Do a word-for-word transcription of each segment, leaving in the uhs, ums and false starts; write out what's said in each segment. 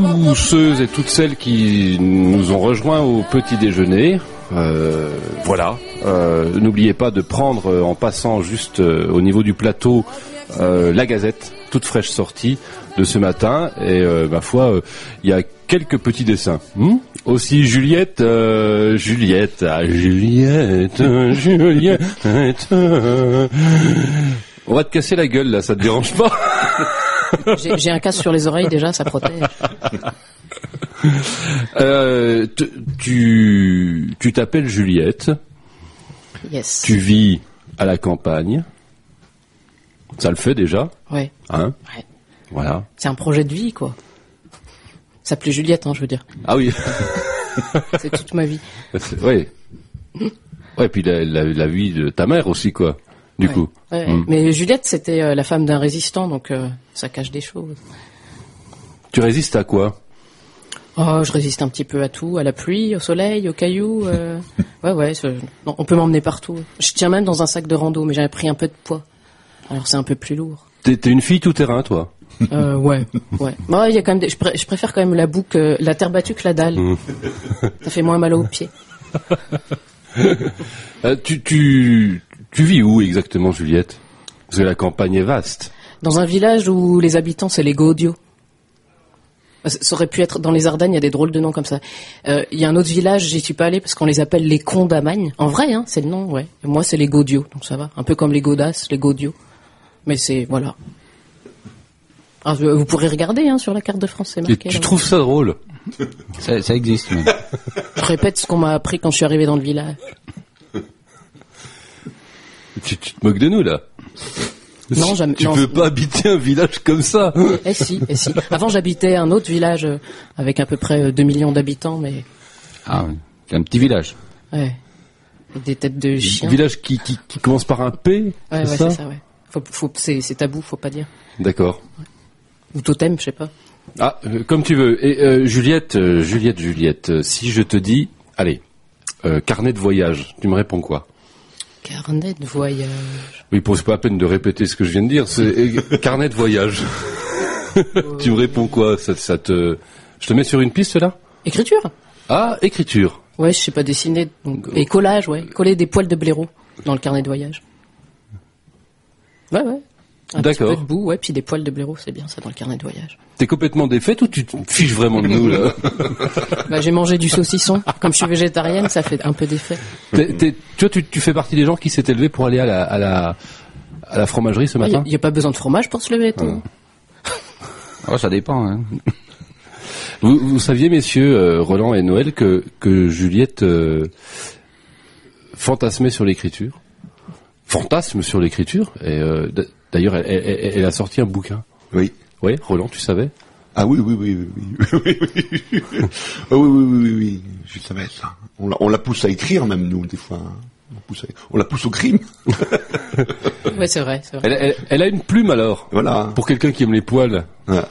tous ceux et toutes celles qui nous ont rejoints au petit déjeuner. Euh, voilà. Euh, n'oubliez pas de prendre, euh, en passant juste euh, au niveau du plateau, euh, la Gazette, toute fraîche sortie de ce matin. Et euh, ma foi, il euh, y a quelques petits dessins. Hmm Aussi Juliette, euh, Juliette, ah, Juliette, euh, Juliette. Euh, on va te casser la gueule là, ça te dérange pas? J'ai, j'ai un casque sur les oreilles déjà, ça protège. Euh, t- tu, tu t'appelles Juliette. Yes. Tu vis à la campagne. Ça le fait déjà. Ouais. Hein? Ouais. Voilà. C'est un projet de vie, quoi. Ça s'appelait Juliette, hein, je veux dire. Ah oui. C'est toute ma vie. Oui. Ouais, puis la, la, la vie de ta mère aussi, quoi. Du ouais. coup. Ouais. Mm. Mais Juliette, c'était euh, la femme d'un résistant, donc euh, ça cache des choses. Tu résistes à quoi? Oh, je résiste un petit peu à tout, à la pluie, au soleil, aux cailloux. Euh... ouais, ouais. C'est... Non, on peut m'emmener partout. Je tiens même dans un sac de rando, mais j'avais pris un peu de poids. Alors c'est un peu plus lourd. T'es, t'es une fille tout terrain, toi? Euh, ouais, ouais. Bon, il y a quand même des... je, pr... je préfère quand même la boue que la terre battue que la dalle. Mmh. Ça fait moins mal aux pieds. euh, tu, tu, tu vis où exactement, Juliette? Parce que la campagne est vaste. Dans un village où les habitants, c'est les Gaudios. Ça aurait pu être dans les Ardennes, il y a des drôles de noms comme ça. Euh, il y a un autre village, j'y suis pas allé parce qu'on les appelle les Condamagnes. En vrai, hein, c'est le nom, ouais. Et moi, c'est les Gaudios, donc ça va. Un peu comme les Gaudasses, les Gaudios. Mais c'est, voilà. Alors, vous pourrez regarder, hein, sur la carte de France, c'est marqué. Et tu là, trouves ça drôle? ça, ça existe, même. Je répète ce qu'on m'a appris quand je suis arrivé dans le village. Tu, tu te moques de nous, là? Non, jamais. Tu non, peux pas habiter un village comme ça. Eh si, eh si. Avant, j'habitais un autre village euh, avec à peu près deux millions d'habitants, mais... Ah oui, c'est un petit village. Ouais. Avec des têtes de chiens. Un village qui, qui, qui commence par un P, ouais, c'est ouais, ça? c'est ça, ouais. Faut, faut, c'est, c'est tabou, faut pas dire. D'accord. Ouais. Ou totem, je sais pas. Ah, euh, comme tu veux. Et euh, Juliette, euh, Juliette, Juliette, euh, si je te dis, allez, euh, carnet de voyage, tu me réponds quoi? Carnet de voyage. Oui, pour c'est pas la peine de répéter ce que je viens de dire. C'est euh, carnet de voyage. Tu me réponds quoi? Ça, ça te, je te mets sur une piste là? Écriture. Ah, écriture. Ouais, je sais pas dessiner. Donc... Et collage, ouais, coller des poils de blaireau dans le carnet de voyage. Ouais, ouais. Un D'accord. petit peu de boue, ouais, puis des poils de blaireau, c'est bien ça dans le carnet de voyage. T'es complètement défaite ou tu te fiches vraiment de nous là? Bah, j'ai mangé du saucisson. Comme je suis végétarienne, ça fait un peu d'effet. T'es, t'es, tu vois, tu, tu fais partie des gens qui s'est élevé pour aller à la, à la, à la fromagerie ce matin? Il ah, n'y a, a pas besoin de fromage pour se lever, toi. Oh, ça dépend, hein. Vous, vous saviez, messieurs, euh, Roland et Noël, que, que Juliette euh, fantasmait sur l'écriture, fantasme sur l'écriture, et euh, d'ailleurs, elle, elle, elle a sorti un bouquin. Oui. Oui, Roland, tu savais? Ah oui, oui, oui, oui, oui, oui, oui, oh, oui, oui, oui, oui, je savais ça. On la, on la pousse à écrire, même nous, des fois. On, pousse à, on la pousse au crime. Ouais, c'est vrai, c'est vrai. Elle, elle, elle a une plume alors. Voilà. Pour quelqu'un qui aime les poils. Ouais.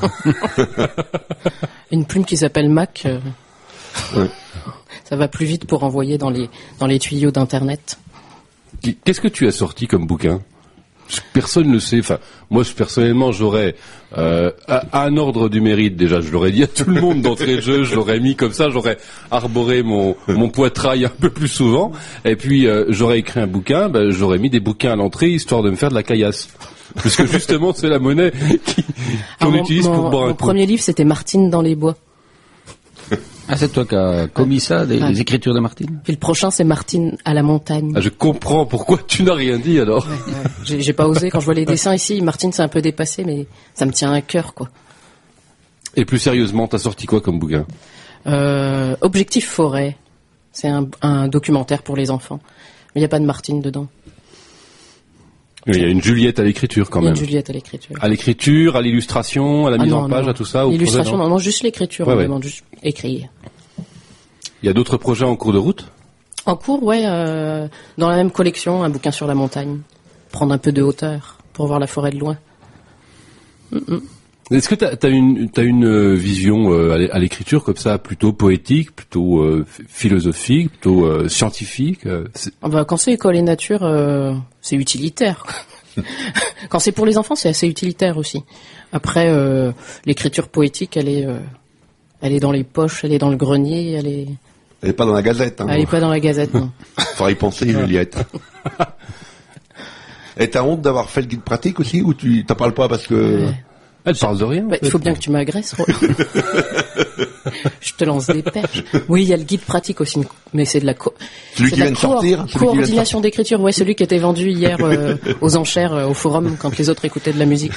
Une plume qui s'appelle Mac. Euh... Ouais. Ça va plus vite pour envoyer dans les dans les tuyaux d'internet. Qu'est-ce que tu as sorti comme bouquin? Personne ne le sait. Enfin, moi personnellement, j'aurais euh, un ordre du mérite déjà. Je l'aurais dit à tout le monde d'entrée de jeu. Je l'aurais mis comme ça. J'aurais arboré mon mon poitrail un peu plus souvent. Et puis euh, j'aurais écrit un bouquin. Ben, j'aurais mis des bouquins à l'entrée histoire de me faire de la caillasse. Parce que justement, c'est la monnaie qui, qu'on Alors, utilise mon, pour boire un mon coup. Mon premier livre, c'était Martine dans les bois. Ah, c'est toi qui as commis ça, des, ouais. des écritures de Martine? Puis le prochain, c'est Martine à la montagne. Ah, je comprends pourquoi tu n'as rien dit alors. Ouais, ouais. J'ai, j'ai pas osé quand je vois les dessins ici. Martine, c'est un peu dépassé, mais ça me tient à cœur, quoi. Et plus sérieusement, t'as sorti quoi comme bouquin? euh, Objectif forêt. C'est un, un documentaire pour les enfants. Mais il n'y a pas de Martine dedans. Il y a une Juliette à l'écriture quand il y a même. Une Juliette à l'écriture. À l'écriture, à l'illustration, à la ah mise non, en page, non. à tout ça. L'illustration, non, non, juste l'écriture. Ouais, on ouais. demande juste écrire. Il y a d'autres projets en cours de route? En cours, ouais, euh, dans la même collection, un bouquin sur la montagne. Prendre un peu de hauteur pour voir la forêt de loin. Mm-mm. Est-ce que t'as, t'as une, t'as une vision euh, à l'écriture comme ça, plutôt poétique, plutôt euh, philosophique, plutôt euh, scientifique euh, ah bah, quand c'est école et nature, euh, c'est utilitaire. Quand c'est pour les enfants, c'est assez utilitaire aussi. Après, euh, l'écriture poétique, elle est, euh, Elle est dans les poches, elle est dans le grenier, elle est... Elle est pas dans la Gazette. Hein. Elle est pas dans la Gazette, non. Faudrait y penser, Juliette. Et t'as honte d'avoir fait le guide pratique aussi, ou tu t'en parles pas parce que... Ouais. Elle parle de rien. Bah, il faut bien que tu m'agresses, Roland. Je te lance des perches. Oui, il y a le guide pratique aussi, mais c'est de la co- Celui c'est qui de la vient de co- sortir, celui qui vient de coordination d'écriture. Ouais, celui qui était vendu hier euh, aux enchères euh, au forum quand les autres écoutaient de la musique.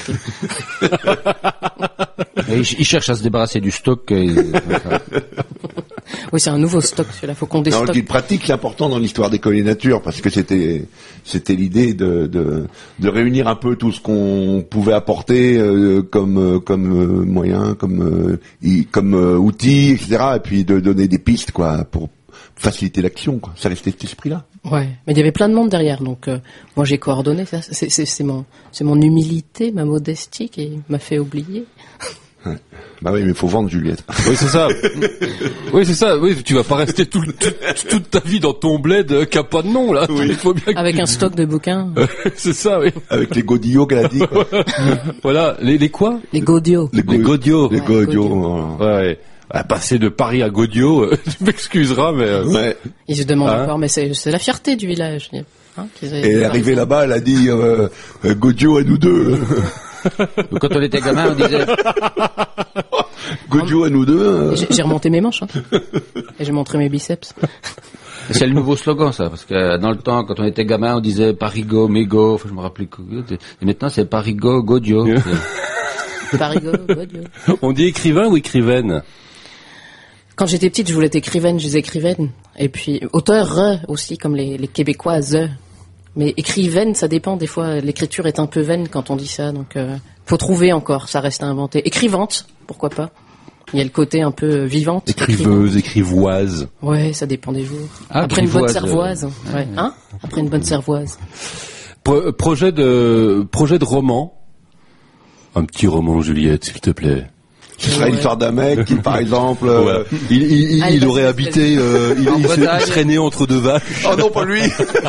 Et il, il cherche à se débarrasser du stock. Et, Oui, c'est un nouveau stock, celui-là. Faut qu'on Non, le déstocke. guide pratique, c'est important dans l'histoire d'école et nature, parce que c'était c'était l'idée de, de de réunir un peu tout ce qu'on pouvait apporter euh, comme euh, comme euh, moyen, comme euh, i- comme euh, outil, et cetera. Et puis de donner des pistes, quoi, pour faciliter l'action, quoi. Ça restait cet esprit-là. Ouais, mais il y avait plein de monde derrière, donc euh, moi j'ai coordonné. Ça, c'est, c'est, c'est mon, c'est mon humilité, ma modestie qui m'a fait oublier. Bah oui, mais il faut vendre, Juliette. Oui, c'est ça. Oui, c'est ça. Oui, tu vas pas rester tout, le- tout- toute ta vie dans ton bled euh, qui a pas de nom, là. Il faut bien que Avec tu- un stock de bouquins, c'est ça, oui. Avec les godillots qu'elle a dit, quoi. Voilà. Les, les quoi? les godios. Les Godios. Les Ouais, godillots. Godios. voilà. Ouais. À passer de Paris à Godiot, euh, tu m'excuseras, mais... euh, Ouais. Ils se demandent Hein encore, mais c'est, c'est la fierté du village. Hein, qu'ils aient- Et elle est arrivée là-bas, elle a dit euh, euh, Godio à nous deux. Donc, quand on était gamin, on disait Godio à nous deux. euh. J'ai, j'ai remonté mes manches, hein. Et j'ai montré mes biceps. c'est le nouveau slogan, ça, parce que dans le temps, quand on était gamin, on disait Parigo, Mégo, enfin, je me rappelais que, et maintenant c'est Parigo, Godio. Parigo, godio. On dit écrivain ou écrivaine? Quand j'étais petite, je voulais être écrivaine, je disais écrivaine. Et puis, auteur euh, aussi, comme les, les Québécoises. euh. Mais écrivaine, ça dépend. Des fois, l'écriture est un peu vaine quand on dit ça. Donc, euh, faut trouver encore. Ça reste à inventer. Écrivante, pourquoi pas. Il y a le côté un peu vivante. Écriveuse, écrivoise. écrivante. Ouais, ça dépend des jours. Ah, Après une bonne grivoise, cervoise. euh, Ouais. Hein Après une bonne cervoise. Pro- projet de projet de roman. Un petit roman, Juliette, s'il te plaît. Ce serait Ouais. l'histoire d'un mec qui, par exemple, euh, Il, il, il, Allez, il vas-y, aurait vas-y. habité, euh, il, En il se- Bretagne. il serait né entre deux vaches. oh non, pas lui.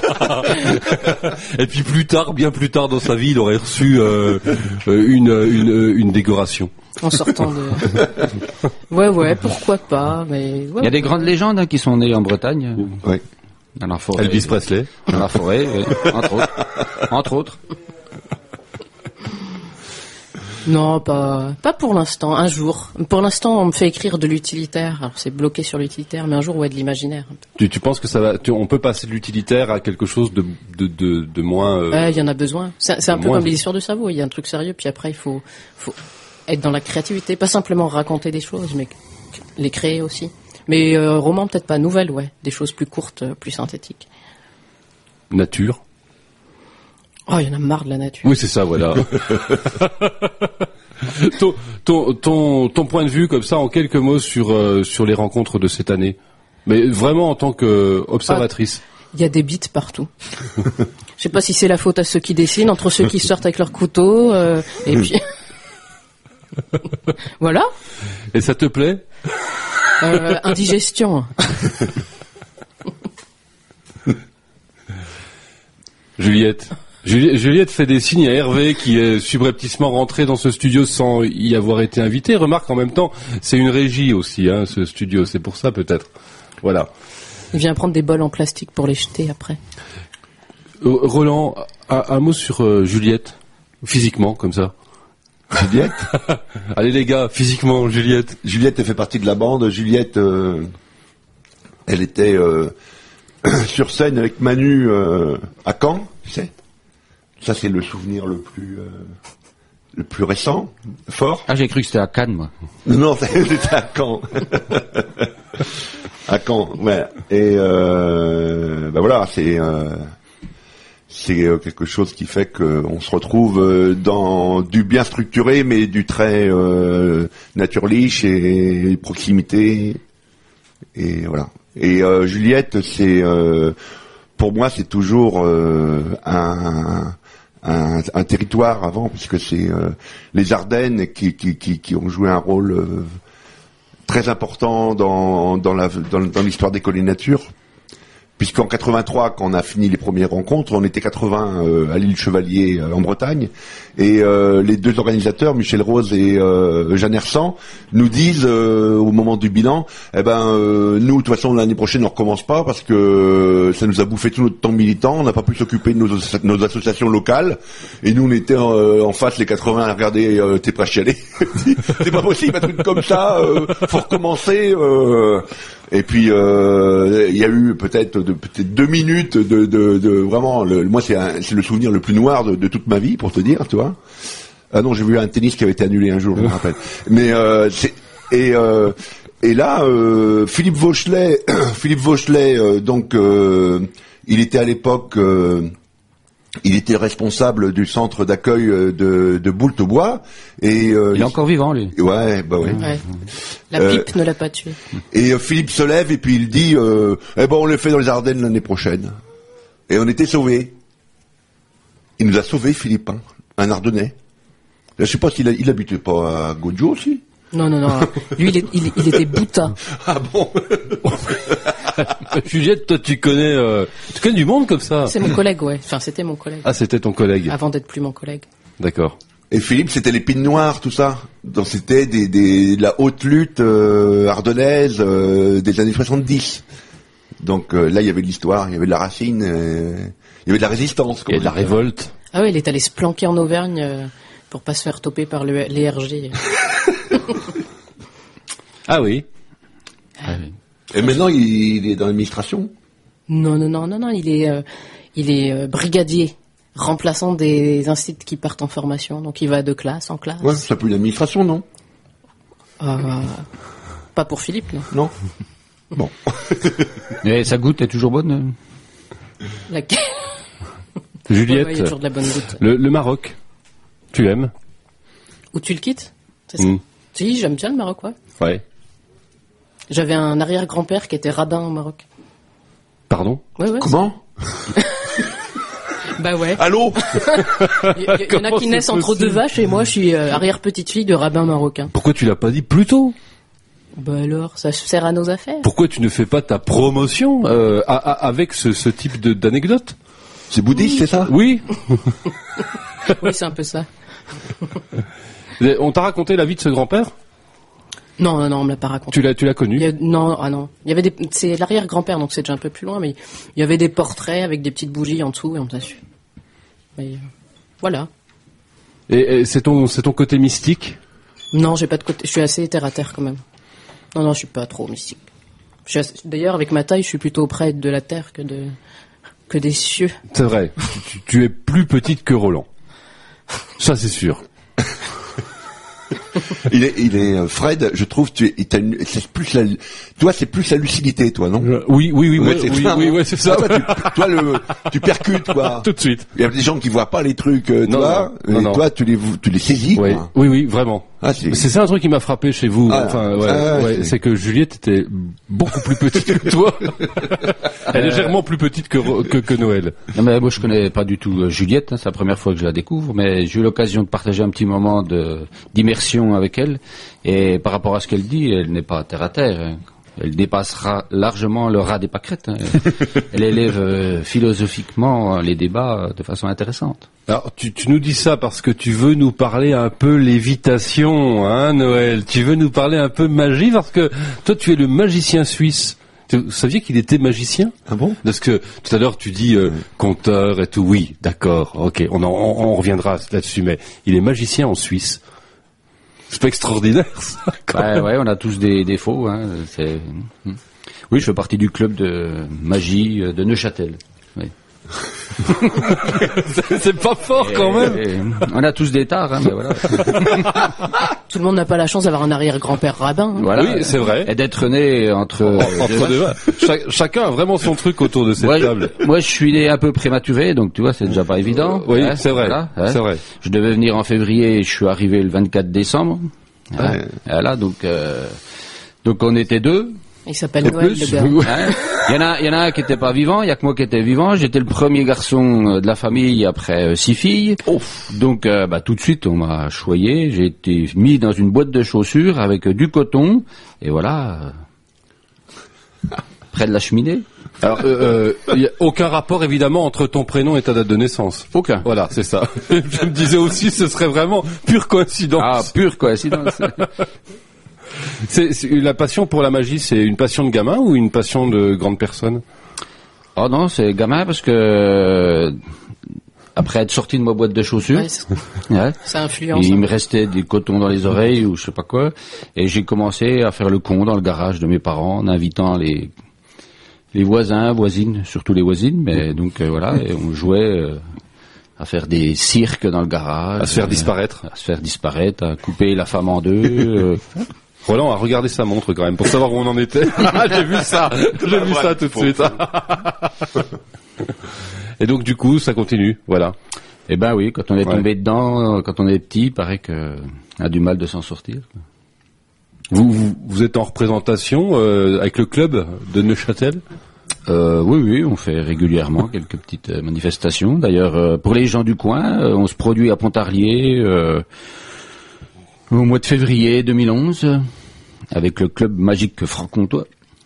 Et puis plus tard, bien plus tard dans sa vie, il aurait reçu euh, euh, une, une, une décoration. En sortant de... Ouais, ouais, pourquoi pas. Mais ouais, Il y a des grandes légendes hein, qui sont nées en Bretagne, Oui. dans la forêt. Elvis Presley. Dans la forêt, oui, entre autres. Entre autres. Non, pas, pas pour l'instant. Un jour. Pour l'instant, on me fait écrire de l'utilitaire. Alors, c'est bloqué sur l'utilitaire, mais un jour, ouais, de l'imaginaire. Tu, tu penses que ça va, tu- on peut passer de l'utilitaire à quelque chose de, de, de, de moins. euh, Ouais, il y en a besoin. C'est, c'est un peu Moins. comme les histoires de cerveau. Il y a un truc sérieux, puis après, il faut, faut être dans la créativité. Pas simplement raconter des choses, mais les créer aussi. Mais euh, roman, peut-être pas. Nouvelle, ouais. Des choses plus courtes, euh, plus synthétiques. nature. Oh, il y en a marre de la nature. Oui, c'est ça, voilà. ton, ton, ton, ton point de vue comme ça en quelques mots sur euh, sur les rencontres de cette année, mais vraiment en tant que observatrice. Il y a des bites partout. Je sais pas si c'est la faute à ceux qui dessinent, entre ceux qui sortent avec leur couteau, euh, et puis voilà. Et ça te plaît? Euh, indigestion. Juliette. Juli- Juliette fait des signes à Hervé qui est subrepticement rentré dans ce studio sans y avoir été invité. Remarque en même temps, c'est une régie aussi, hein, ce studio. C'est pour ça peut-être. Voilà. Il vient prendre des bols en plastique pour les jeter après. Euh, Roland, un, un mot sur euh, Juliette, physiquement comme ça. Juliette. Allez les gars, physiquement, Juliette. Juliette elle fait partie de la bande. Juliette, euh, elle était euh, sur scène avec Manu euh, à Caen, tu sais. Ça c'est le souvenir le plus euh, le plus récent, fort. Ah, j'ai cru que c'était à Cannes, moi. Non, non, c'était à Caen. À Caen, ouais. Et euh, ben voilà, c'est euh, c'est euh, quelque chose qui fait qu'on se retrouve euh, dans du bien structuré, mais du très euh, nature liche et proximité. Et voilà. Et euh, Juliette, c'est euh, pour moi, c'est toujours euh, un, un un territoire avant, puisque c'est euh, les Ardennes qui, qui qui qui ont joué un rôle euh, très important dans dans la dans, dans l'histoire d'école et nature, puisqu'en quatre-vingt-trois, quand on a fini les premières rencontres, on était quatre-vingts euh, à l'île Chevalier euh, en Bretagne, et euh, les deux organisateurs, Michel Rose et euh, Jeanne Hersan, nous disent euh, au moment du bilan, eh ben euh, nous de toute façon l'année prochaine on recommence pas parce que euh, ça nous a bouffé tout notre temps militant, on n'a pas pu s'occuper de nos, nos associations locales, et nous on était euh, en face les quatre-vingts à regarder, euh, t'es pas chialé, c'est pas possible un truc comme ça, euh, faut recommencer. Euh, Et puis il euh, y a eu peut-être de, peut-être deux minutes de, de, de vraiment. Le, moi c'est, un, c'est le souvenir le plus noir de, de toute ma vie pour te dire, tu vois. Ah non, j'ai vu un tennis qui avait été annulé un jour, je me rappelle. Mais euh, c'est, et euh, et là euh, Philippe Vauchelet, Philippe Vauchelet, euh, donc euh, il était à l'époque. Euh, Il était responsable du centre d'accueil de, de Boultes-au-Bois et euh, il est encore vivant lui. Ouais, bah ouais. ouais. La Euh, pipe ne l'a pas tué. Et euh, Philippe se lève et puis il dit euh, eh ben on le fait dans les Ardennes l'année prochaine. Et on était sauvés. Il nous a sauvés, Philippe, hein, un Ardennais. Je sais pas s'il a, il habitait pas à Gojo aussi. Non, non, non. Lui, il, est, il, il était boutin. Ah bon. Juliette, toi tu connais, euh, tu connais du monde comme ça. C'est mon collègue, ouais. Enfin, c'était mon collègue. Ah, c'était ton collègue. Avant d'être plus mon collègue. D'accord. Et Philippe, c'était l'épine noire, tout ça. Donc c'était des, des, de la haute lutte euh, ardennaise euh, des années soixante-dix. Donc euh, là, il y avait de l'histoire, il y avait de la racine, euh, il y avait de la résistance. Et de la révolte. Ah ouais, il est allé se planquer en Auvergne euh, pour pas se faire toper par le, les R G. Ah oui. Ah oui. Et maintenant, il, il est dans l'administration. Non, non, non, non, non. Il est, euh, il est euh, brigadier, remplaçant des instituts qui partent en formation. Donc il va de classe en classe. Ouais, ça peut une administration, non? Euh, pas pour Philippe, non. Non. Bon. Et sa goutte est toujours bonne. La... Juliette, Ouais, ouais, il y a toujours de la bonne goutte. le, le Maroc, tu aimes? Ou tu le quittes, c'est ça? Mm. Si, j'aime bien le Maroc, ouais. Ouais. J'avais un arrière-grand-père qui était rabbin au Maroc. Pardon? Ouais, ouais. Comment? Bah ouais. Allô? Il y, y- y en a Comment qui naissent c'est entre possible deux vaches et moi je suis euh, arrière-petite-fille de rabbin marocain. Pourquoi tu l'as pas dit plus tôt? Bah alors, ça sert à nos affaires. Pourquoi tu ne fais pas ta promotion euh, à- à- avec ce, ce type de, d'anecdote? C'est bouddhiste, c'est ça? Oui. Oui, c'est un peu ça. On t'a raconté la vie de ce grand-père? Non, non, non, on me l'a pas raconté. Tu l'as, tu l'as Il connu? y a- non, ah non. Il y avait des, c'est l'arrière-grand-père, donc c'est déjà un peu plus loin, mais il y avait des portraits avec des petites bougies en dessous et on t'a su. Mais, euh, voilà. Et, et c'est ton, c'est ton côté mystique? Non, j'ai pas de côté. Je suis assez terre à terre quand même. Non, non, je suis pas trop mystique. Je suis assez- D'ailleurs, avec ma taille, je suis plutôt près de la terre que de que des cieux. C'est vrai. tu, tu es plus petite que Roland. Ça, c'est sûr. Il est, il est, euh, Fred, je trouve, tu es, t'as une- c'est plus la, toi, c'est plus la lucidité, toi, non? Euh, Oui, oui, oui, Ouais, oui, c'est oui, ça, oui, hein. ouais, c'est ça. Ah, toi, tu, toi, le, tu percutes, quoi. Tout de suite. Il y a des gens qui voient pas les trucs, euh, Non, toi, non, et non. toi, tu les, tu les saisis, Ouais. quoi. Oui, oui, vraiment. Ah, c'est- c'est ça un truc qui m'a frappé chez vous. Ah, enfin, ouais, ah, ouais, c'est- c'est que Juliette était beaucoup plus petite que toi. Elle est légèrement plus petite que, Ro- que, que Noël. Non mais moi je connais pas du tout euh, Juliette, hein, c'est la première fois que je la découvre, mais j'ai eu l'occasion de partager un petit moment de d'immersion avec elle, et par rapport à ce qu'elle dit, elle n'est pas terre à terre. Hein. Elle dépassera largement le rat des pâquerettes. Hein. Elle élève euh, philosophiquement les débats de façon intéressante. Alors, tu, tu nous dis ça parce que tu veux nous parler un peu lévitation, hein, Noël. Tu veux nous parler un peu magie parce que toi, tu es le magicien suisse. Tu- Vous saviez qu'il était magicien? Ah bon? Parce que tout à l'heure tu dis euh, conteur et tout. Oui, d'accord, ok, on, en, on, on reviendra là-dessus, mais il est magicien en Suisse. C'est pas extraordinaire, ça, quand Ouais, même. ouais, on a tous des défauts. Hein, c'est... Oui, je fais partie du club de magie de Neuchâtel. Oui. c'est, c'est pas fort quand même. Et- et on a tous des tares, hein, mais voilà. Tout le monde n'a pas la chance d'avoir un arrière-grand-père rabbin. hein. Voilà. Oui, c'est vrai. Et d'être né entre, Entre deux, Cha- chacun a vraiment son truc autour de cette Moi, table. je- moi, je suis né un peu prématuré, donc tu vois, c'est déjà pas évident. Oui, Hein, c'est vrai, voilà, hein. c'est vrai. Je devais venir en février, je suis arrivé le vingt-quatre décembre. Hein. Ouais. Voilà, donc euh, donc on était deux. Il s'appelle Et Noël, plus, le gars. hein. Il y en a, il y en a un qui était pas vivant, il y a que moi qui étais vivant. J'étais le premier garçon euh, de la famille après euh, six filles. Donc, euh, bah, tout de suite, on m'a choyé. J'ai été mis dans une boîte de chaussures avec euh, du coton. Et voilà. euh. près de la cheminée. Alors, euh, il y a aucun rapport évidemment entre ton prénom et ta date de naissance. Aucun. Voilà, c'est ça. Je me disais aussi, ce serait vraiment pure coïncidence. Ah, pure coïncidence. c'est, c'est la passion pour la magie, c'est une passion de gamin ou une passion de grande personne? Oh non, c'est gamin parce que après être sorti de ma boîte de chaussures, Ouais, c'est- ouais, ça influence. il hein. me restait des cotons dans les oreilles ou je sais pas quoi, et j'ai commencé à faire le con dans le garage de mes parents en invitant les les voisins, voisines, surtout les voisines, mais donc euh, voilà, et on jouait euh, à faire des cirques dans le garage, À se faire euh, disparaître. à se faire disparaître, à couper la femme en deux. euh, Roland a regardé sa montre quand même pour savoir où on en était. J'ai vu ça, j'ai vu ça tout de suite. Et donc du coup, ça continue, voilà. Eh ben oui, quand on est Ouais. tombé dedans, euh, quand on est petit, il paraît que on a du mal de s'en sortir. quoi. Vous, vous, vous êtes en représentation euh, avec le club de Neuchâtel? Euh, oui, oui, on fait régulièrement quelques petites euh, manifestations. D'ailleurs, euh, pour les gens du coin, euh, on se produit à Pontarlier euh, au mois de février deux mille onze euh, avec le club magique franc-comtois.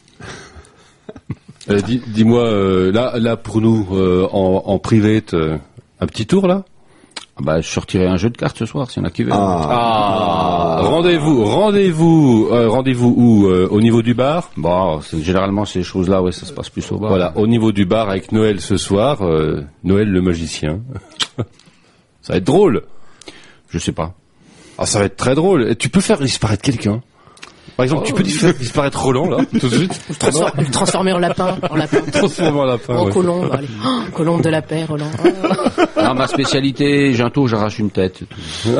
Euh, dis, dis-moi, euh, là, là pour nous, euh, en, en privé, euh, un petit tour là? Ah bah, je sortirai un jeu de cartes ce soir, s'il y en a qui veulent. Ah, rendez-vous, rendez-vous, euh, rendez-vous où euh, au niveau du bar? Bon, c'est, généralement, ces choses-là, ouais, ça se passe plus au bar. Voilà, au niveau du bar avec Noël ce soir, euh, Noël le magicien. Ça va être drôle. Je sais pas. Ah, ça va être très drôle. Et tu peux faire disparaître quelqu'un. Par exemple, tu peux faire disparaître Roland là, tout de suite. Transfor- le transformer en lapin, en lapin. Transformer en lapin. En ouais. colombe, allez. Oh, colombe de la paix, Roland. Oh. Non, ma spécialité, j'ai un tour, j'arrache une tête. c'est tout.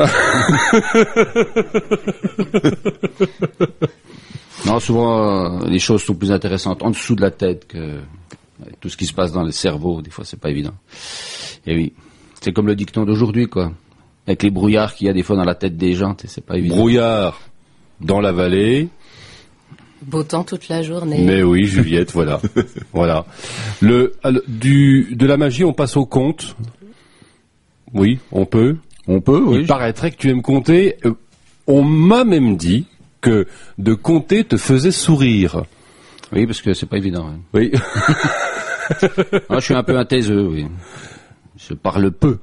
Non, souvent, euh, les choses sont plus intéressantes en dessous de la tête que avec tout ce qui se passe dans le cerveau. Des fois, c'est pas évident. Et oui, c'est comme le dicton d'aujourd'hui, quoi. Avec les brouillards qu'il y a des fois dans la tête des gens, t'sais, c'est pas évident. Brouillard dans la vallée. Beau temps toute la journée. Mais oui, Juliette, voilà. Voilà. Le, alors, du, de la magie, on passe au conte. Oui, on peut. On peut, oui. Il paraîtrait que tu aimes compter. Euh, On m'a même dit que de compter te faisait sourire. Oui, parce que c'est pas évident. hein. Oui. Moi, je suis un peu un taiseux, oui. Je parle peu.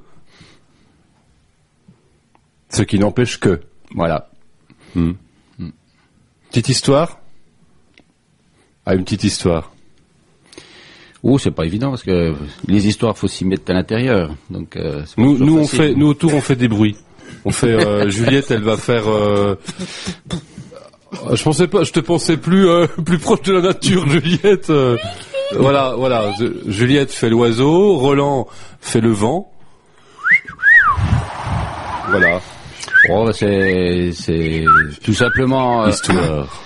Ce qui n'empêche que. Voilà. Hmm. Petite histoire? Ah, une petite histoire. Oh, c'est pas évident parce que les histoires, faut s'y mettre à l'intérieur. Donc, euh, c'est pas Nous, toujours nous on facile. fait, nous autour, on fait des bruits. On fait. Euh, Juliette, elle va faire. Euh, je pensais pas. Je te pensais plus euh, plus proche de la nature, Juliette. euh, voilà, voilà. Je- Juliette fait l'oiseau. Roland fait le vent. Voilà. Oh, bah, c'est, c'est tout simplement euh, Histoire.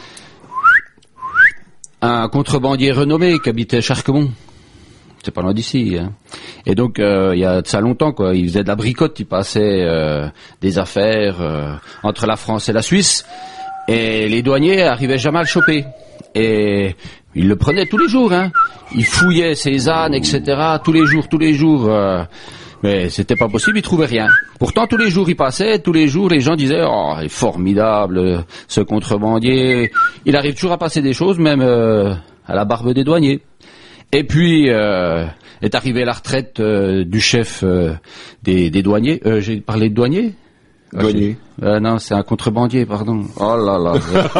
un contrebandier renommé qui habitait Charquemont. C'est pas loin d'ici. Hein. Et donc, euh, il y a de ça longtemps, quoi. Il faisait de la bricote, il passait euh, des affaires euh, entre la France et la Suisse. Et les douaniers arrivaient jamais à le choper. Et il le prenait tous les jours. Hein. Il fouillait ses ânes, et cetera. Tous les jours, tous les jours. Euh, mais c'était pas possible, il trouvait rien. Pourtant, tous les jours, il passait. Tous les jours, les gens disaient « Oh, il est formidable, ce contrebandier. Il arrive toujours à passer des choses, même euh, à la barbe des douaniers. » Et puis euh, est arrivée la retraite euh, du chef euh, des, des douaniers. Euh, j'ai parlé de douanier. Douanier. Euh, non, c'est un contrebandier, pardon. Oh là là.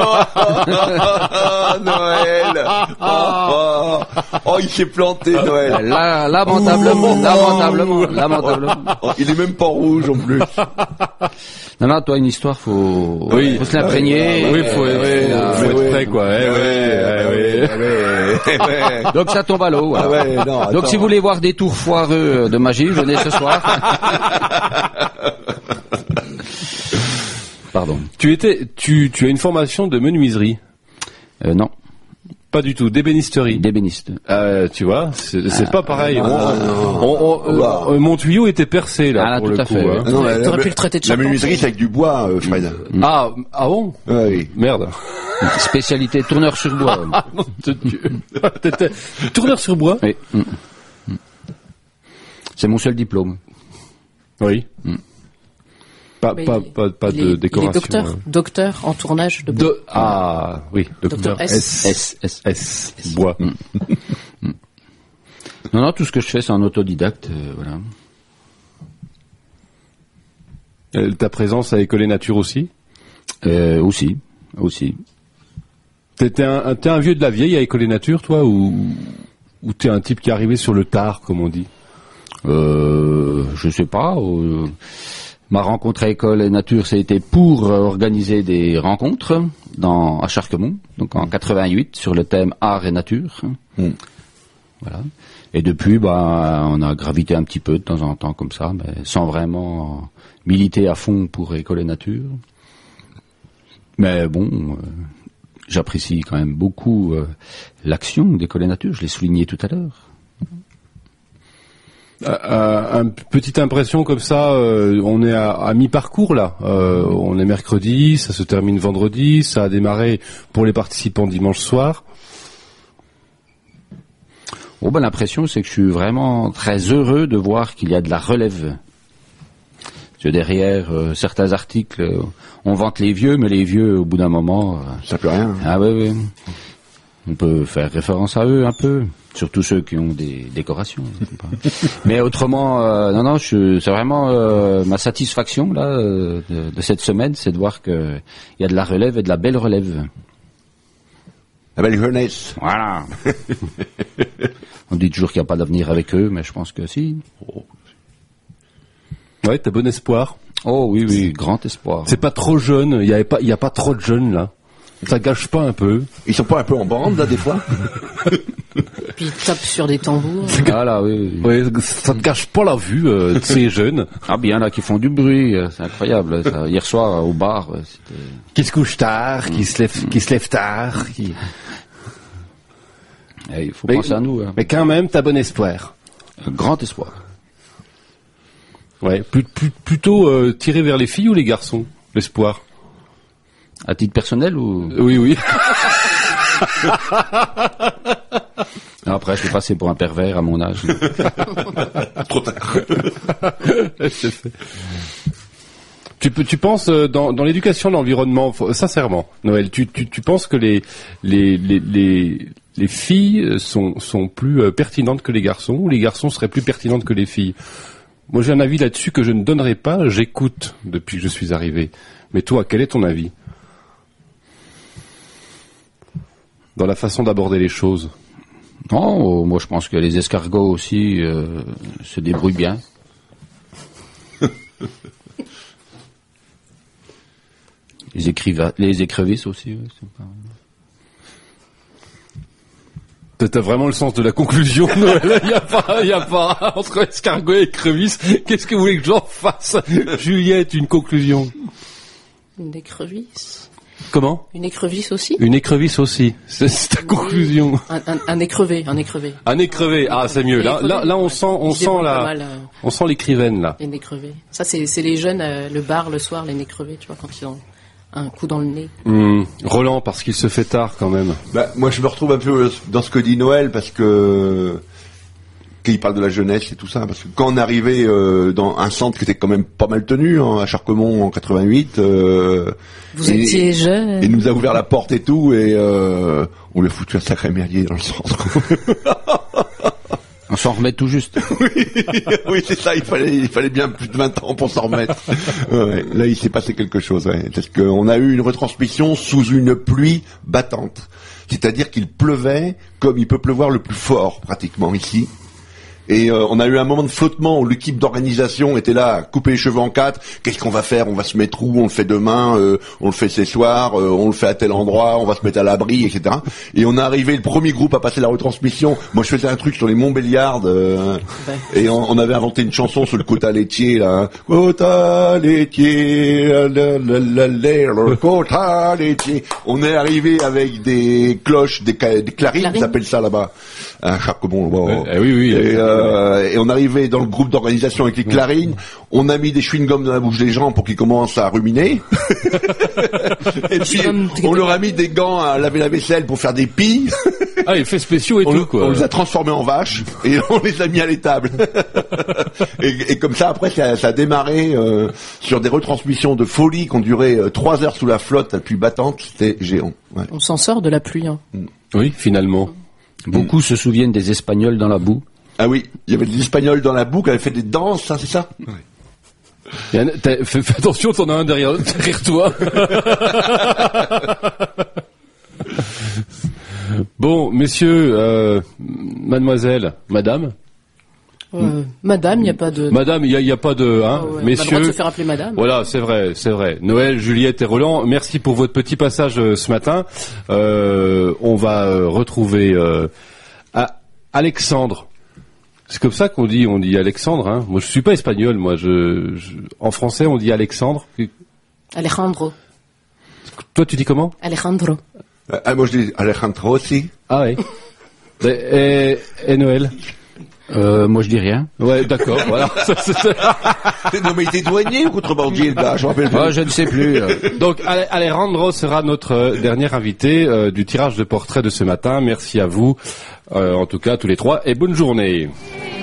Ah, Noël. Oh, oh, oh, il s'est planté, Noël. La- lamentablement, lamentablement, lamentablement. Oh, il est même pas rouge en plus. Non, non, toi, une histoire, faut, Oui. faut se l'imprégner. Oui, faut, Euh, faut, faut être prêt, quoi. Eh ouais, eh ouais. ouais, ouais. Donc ça tombe à l'eau. Voilà. Ah ouais, non, Donc attends. si vous voulez voir des tours foireux de magie, venez ce soir. Pardon. Tu étais, tu, tu as une formation de menuiserie. Euh, non, Pas du tout, d'ébénisterie. d'ébéniste. Euh, tu vois, c'est c'est pas pareil. ah, On- non. on- on- euh, Bah. euh, mon tuyau était percé là Ah, là, pour tout le à coup. fait, hein. oui. Non, la- T'aurais la- pu le traiter de La charpentier. menuiserie, c'est avec du bois, euh, Fred. Ah, ah bon. Ouais, oui. Merde. Spécialité tourneur sur bois. Ah non, de Dieu. T'étais tourneur sur bois. Oui. Mm. Mm. C'est mon seul diplôme. Oui. Mm. Pas, Mais pas, il est- pas, pas il de est, décoration. Il est docteur, ouais. docteur en tournage de bois. De- ah, oui, docteur Docteur S. S. S. S. Bois. Non, non, tout ce que je fais, c'est en autodidacte, euh, voilà. Euh, Ta présence à École et Nature aussi? Euh, aussi, aussi. T'es t'es un, un- t'es un vieux de la vieille à École et Nature, toi, ou, ou t'es un type qui est arrivé sur le tard, comme on dit? Euh, je sais pas. euh, ma rencontre à École et Nature, ça a été pour euh, organiser des rencontres dans, à Charquemont, donc en quatre-vingt-huit, sur le thème Art et Nature. Mm. Voilà. Et depuis, bah, on a gravité un petit peu de temps en temps comme ça, mais sans vraiment militer à fond pour École et Nature. Mais bon, euh, j'apprécie quand même beaucoup euh, l'action d'École et Nature, je l'ai souligné tout à l'heure. Euh, une petite impression comme ça, euh, on est à, à mi-parcours là. Euh, on est mercredi, ça se termine vendredi, ça a démarré pour les participants dimanche soir. Oh, ben, l'impression, c'est que je suis vraiment très heureux de voir qu'il y a de la relève. Parce que derrière euh, certains articles, euh, on vante les vieux, mais les vieux, au bout d'un moment... euh, Ça peut rien. ah ouais, ouais. On peut faire référence à eux un peu, surtout ceux qui ont des décorations. Mais autrement, euh, non, non, je, c'est vraiment euh, ma satisfaction là euh, de, de cette semaine, c'est de voir qu'il y a de la relève et de la belle relève. La belle jeunesse. Voilà. On dit toujours qu'il n'y a pas d'avenir avec eux, mais je pense que si. Ouais, t'as bon espoir. Oh oui, oui, grand espoir. C'est pas trop jeune, il y avait pas, il y a pas trop de jeunes là. Ça gâche pas un peu. Ils sont pas un peu en bande, là, des fois? Puis il tape sur des tambours. Voilà, oui. oui. Ouais, ça te gâche pas la vue euh, de ces jeunes. Ah bien là, qui font du bruit, euh, c'est incroyable. Ça. Hier soir au bar, euh, c'était. Qui se couche tard, qui se lève, qui se lève tard. Qui... Eh, il faut Mais- penser à nous. Hein. Mais quand même, t'as bon espoir. Un grand espoir. Ouais, plus, plus, plutôt euh, tiré vers les filles ou les garçons, l'espoir. À titre personnel ou Oui, oui. après, je suis passé pour un pervers à mon âge. Trop tard. C'est fait. Tu, peux- tu penses euh, dans, dans l'éducation de l'environnement, faut- sincèrement, Noël, tu, tu, tu penses que les, les, les, les, les filles sont, sont plus euh, pertinentes que les garçons, ou les garçons seraient plus pertinentes que les filles? Moi, j'ai un avis là-dessus que je ne donnerai pas. J'écoute depuis que je suis arrivé. Mais toi, quel est ton avis dans la façon d'aborder les choses? Non, euh, moi je pense que les escargots aussi euh, se débrouillent bien. les, écriva- les écrevisses aussi. Ouais, c'est pas... T'as t'as vraiment le sens de la conclusion, Noël. Il y a pas, il y a pas entre escargot et écrevisse. Qu'est-ce que vous voulez que j'en fasse, Juliette? Une conclusion. Une écrevisse. Comment? Une écrevisse aussi. Une écrevisse aussi. C'est c'est ta conclusion. Un, un, un écrevé, un écrevé. Un écrevé. Ah, c'est mieux. Là, là, là, on sent, on Il se sent débrouille pas la, mal, euh, on sent l'écrivaine là. les nez crevés. Ça, c'est c'est les jeunes, euh, le bar le soir, les nez crevés, tu vois, quand ils ont un coup dans le nez. Hum, Roland, parce qu'il se fait tard quand même. Bah, moi, je me retrouve un peu dans ce que dit Noël, parce que qu'il parle de la jeunesse et tout ça, parce que quand on est arrivé euh, dans un centre qui était quand même pas mal tenu, hein, à Charquemont en quatre-vingt-huit, euh, Vous et- étiez jeune. il nous a ouvert la porte et tout, et euh, on lui a foutu un sacré merdier dans le centre. On s'en remet tout juste. oui, oui, c'est ça. Il fallait, il fallait bien plus de vingt ans pour s'en remettre. Ouais, là, il s'est passé quelque chose. Ouais, parce qu'on a eu une retransmission sous une pluie battante. C'est-à-dire qu'il pleuvait comme il peut pleuvoir le plus fort, pratiquement ici. Et euh, on a eu un moment de flottement où l'équipe d'organisation était là, à couper les cheveux en quatre. Qu'est-ce qu'on va faire? On va se mettre où? On le fait demain, euh, on le fait ce soir, euh, on le fait à tel endroit, on va se mettre à l'abri, et cetera. Et on est arrivé, le premier groupe à passer la retransmission. Moi, je faisais un truc sur les Montbéliardes, euh, Ouais. et on, on avait inventé une chanson sur le quota laitier, là. Hein. Quota laitier, la, la, la, la, la, quota laitier. On est arrivé avec des cloches, des, ca- des clarines, Clarines. ils appellent ça là-bas. Un Charquemont, bon. Eh oui, oui. Et, euh, euh, et on arrivait dans le groupe d'organisation avec les clarines, on a mis des chewing-gums dans la bouche des gens pour qu'ils commencent à ruminer. Et puis on leur a mis des gants à laver la vaisselle pour faire des pies. Ah, effets spéciaux et on, tout, quoi. On les a transformés en vaches et on les a mis à l'étable. et, et comme ça, après, ça, ça a démarré euh, sur des retransmissions de folie qui ont duré euh, trois heures sous la flotte la plus battante. C'était géant. Ouais. On s'en sort de la pluie. Hein. Oui, finalement. Beaucoup mmh. se souviennent des Espagnols dans la boue. Ah oui, il y avait des Espagnols dans la boue qui avaient fait des danses, ça, c'est ça? Ouais. Fais, fais attention, t'en as un derrière, derrière toi. Bon, messieurs, euh, mademoiselle, madame. Euh, madame, il n'y a pas de. Madame, il n'y a, y a pas de. Hein, oh ouais, messieurs. On a le droit de se faire appeler madame. Voilà, c'est vrai, c'est vrai. Noël, Juliette et Roland, merci pour votre petit passage euh, ce matin. Euh, on va euh, retrouver euh, à Alexandre. C'est comme ça qu'on dit, on dit Alexandre. Hein. Moi, je suis pas espagnol. Moi, je, je en français, on dit Alexandre. Alejandro. Toi, tu dis comment? Alejandro. Ah, moi je dis Alejandro aussi. Ah oui. et, et, et Noël? Euh, moi je dis rien. Ouais, d'accord, voilà. Non mais il était douanier ou contrebandier le gars, je me rappelle plus. Ah, je ne sais plus. Donc Alejandro sera notre dernier invité euh, du tirage de portrait de ce matin. Merci à vous, euh, en tout cas tous les trois, et bonne journée.